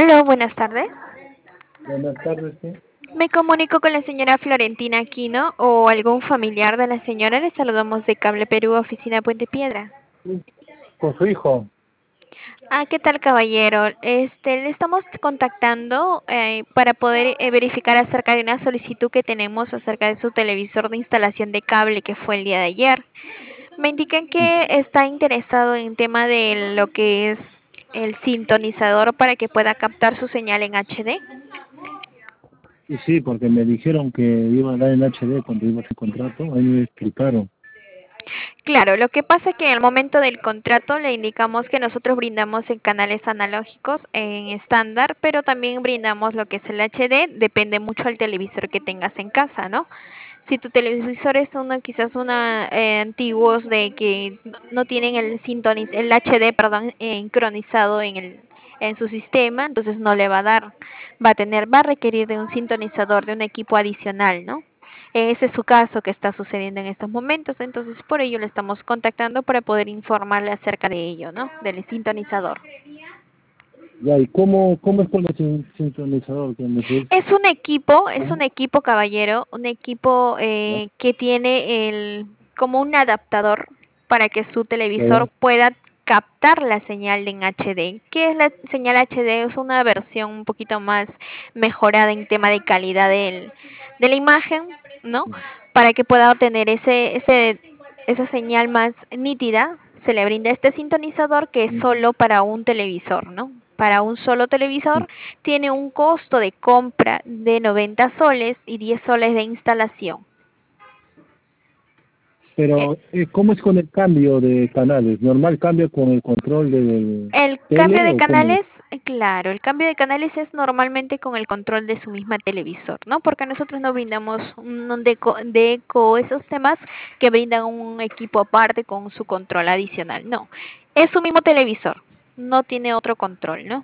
Aló, buenas tardes. Buenas tardes, sí. Me comunico con la señora Florentina Aquino o algún familiar de la señora. Le saludamos de Cable Perú, oficina Puente Piedra. Sí, con su hijo. ¿Qué tal, caballero? Le estamos contactando para poder verificar acerca de una solicitud que tenemos acerca de su televisor de instalación de cable que fue el día de ayer. Me indican que está interesado en tema de lo que es el sintonizador para que pueda captar su señal en HD. Y sí, porque me dijeron que iba a dar en HD cuando iba a hacer contrato, ahí me explicaron. Claro, lo que pasa es que en el momento del contrato le indicamos que nosotros brindamos en canales analógicos en estándar, pero también brindamos lo que es el HD, depende mucho del televisor que tengas en casa, ¿no? Si tu televisor es quizás antiguos de que no tienen el HD, perdón, sincronizado en su sistema, entonces no le va a dar, va a requerir de un sintonizador, de un equipo adicional, ¿no? Ese es su caso que está sucediendo en estos momentos, entonces por ello le estamos contactando para poder informarle acerca de ello, ¿no? Del sintonizador. Ya, ¿y cómo es con el sincronizador? Que me dices? Es un equipo, caballero, un equipo ¿Ya? que tiene como un adaptador para que su televisor Ya, pueda captar la señal en HD. ¿Qué es la señal HD? Es una versión un poquito más mejorada en tema de calidad de la imagen, ¿no? Para que pueda obtener esa señal más nítida, se le brinda este sintonizador que es solo para un televisor, ¿no? Para un solo televisor tiene un costo de compra de 90 soles y 10 soles de instalación. Pero, ¿cómo es con el cambio de canales? ¿Normal cambio con el control del El cambio tele de o cómo es? canales, claro, el cambio de canales es normalmente con el control de su misma televisor, ¿no? Porque nosotros no brindamos un deco, esos temas que brindan un equipo aparte con su control adicional, no. Es su mismo televisor, no tiene otro control, ¿no?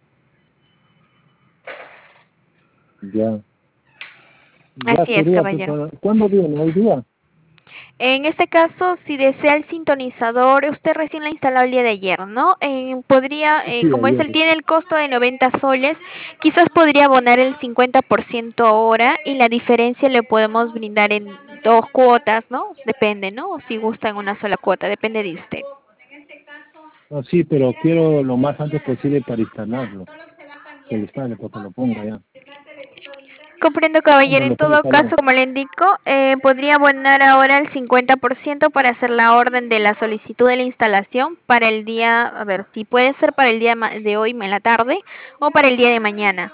Ya, ya Así es, sería, pues, caballero. ¿cuándo viene? ¿Hoy día? En este caso, si desea el sintonizador, usted recién lo instaló el día de ayer, ¿no? Sí, Como ayer. tiene el costo de 90 soles, quizás podría abonar el 50% ahora y la diferencia le podemos brindar en dos cuotas, ¿no? Depende, ¿no? Si gusta en una sola cuota, depende de usted. No, sí, pero quiero lo más antes posible para instalarlo. Que lo instale, porque lo ponga ya. Comprendo, caballero. ¿Cuándo En lo puede todo instalar? caso, como le indico, podría abonar ahora el 50% para hacer la orden de la solicitud de la instalación para el día, a ver, si puede ser para el día de hoy en la tarde o para el día de mañana.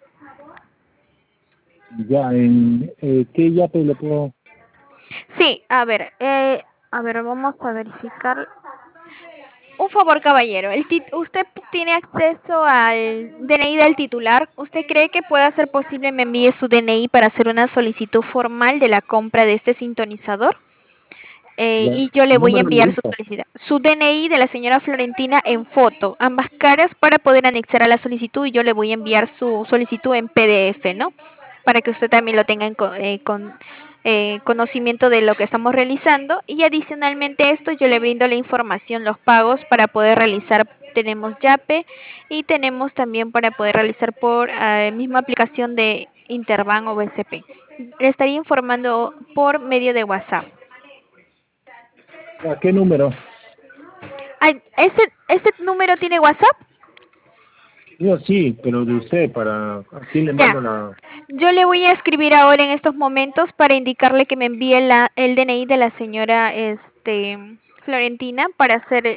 Ya, ¿qué yape le puedo? Sí, a ver, vamos a verificar. Un favor, caballero. ¿Usted tiene acceso al DNI del titular? ¿Usted cree que pueda ser posible me envíe su DNI para hacer una solicitud formal de la compra de este sintonizador? Ya, Y yo le voy a número enviar su listo. solicitud. Su DNI de la señora Florentina en foto, ambas caras para poder anexar a la solicitud y yo le voy a enviar su solicitud en PDF, ¿no? Para que usted también lo tenga conocimiento de lo que estamos realizando y adicionalmente a esto yo le brindo la información, los pagos para poder realizar. Tenemos Yape y tenemos también para poder realizar por misma aplicación de Interbank o BCP. Le estaría informando por medio de WhatsApp. ¿A qué número? Ay, ¿este número tiene WhatsApp? Yo sí, pero de usted, aquí le Ya. mando la... Yo le voy a escribir ahora en estos momentos para indicarle que me envíe el DNI de la señora Florentina para hacer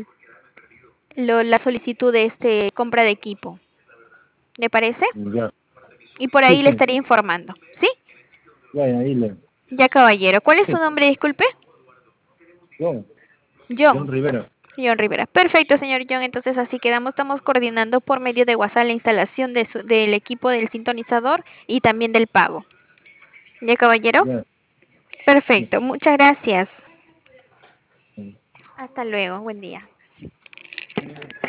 la solicitud de compra de equipo. ¿Le parece? Ya, Y por sí, ahí le sí, estaría informando. ¿Sí? ya, ahí le... Ya, caballero. ¿Cuál es su Sí, nombre? Disculpe. John, John John. Rivera. John Rivera. Perfecto, señor John. Entonces así quedamos. Estamos coordinando por medio de WhatsApp la instalación del equipo del sintonizador y también del pago. ¿Ya, caballero? Ya, sí. Perfecto. Muchas gracias. Sí. Hasta luego. Buen día.